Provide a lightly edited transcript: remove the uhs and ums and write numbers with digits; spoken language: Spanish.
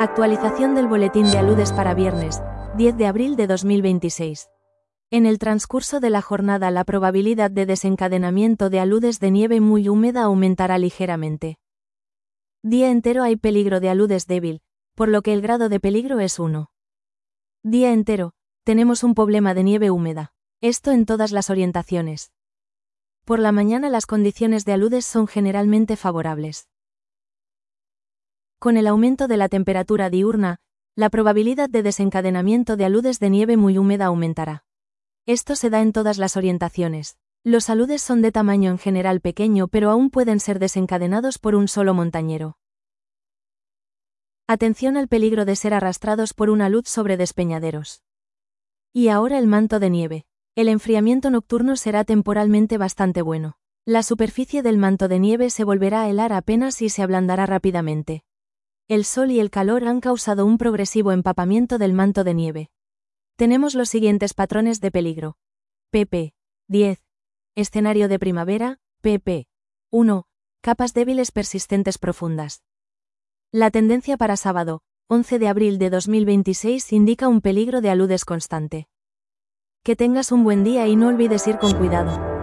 Actualización del boletín de aludes para viernes, 10 de abril de 2026. En el transcurso de la jornada la probabilidad de desencadenamiento de aludes de nieve muy húmeda aumentará ligeramente. Día entero hay peligro de aludes débil, por lo que el grado de peligro es 1. Día entero, tenemos un problema de nieve húmeda. Esto en todas las orientaciones. Por la mañana las condiciones de aludes son generalmente favorables. Con el aumento de la temperatura diurna, la probabilidad de desencadenamiento de aludes de nieve muy húmeda aumentará. Esto se da en todas las orientaciones. Los aludes son de tamaño en general pequeño pero aún pueden ser desencadenados por un solo montañero. Atención al peligro de ser arrastrados por un alud sobre despeñaderos. Y ahora el manto de nieve. El enfriamiento nocturno será temporalmente bastante bueno. La superficie del manto de nieve se volverá a helar apenas y se ablandará rápidamente. El sol y el calor han causado un progresivo empapamiento del manto de nieve. Tenemos los siguientes patrones de peligro. pp. 10. Escenario de primavera, pp. 1. Capas débiles persistentes profundas. La tendencia para sábado, 11 de abril de 2026 indica un peligro de aludes constante. Que tengas un buen día y no olvides ir con cuidado.